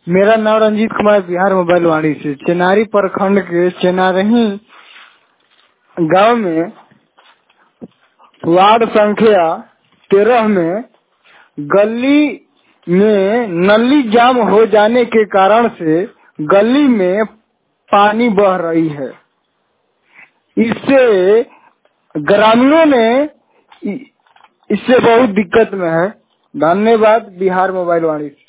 मेरा नाम रंजीत कुमार, बिहार मोबाइल वाणी से। चेनारी प्रखंड के चेनारही गांव में वार्ड संख्या 13 में गली में नली जाम हो जाने के कारण से गली में पानी बह रही है। इससे ग्रामीणों ने इससे बहुत दिक्कत में है। धन्यवाद। बिहार मोबाइल वाणी से।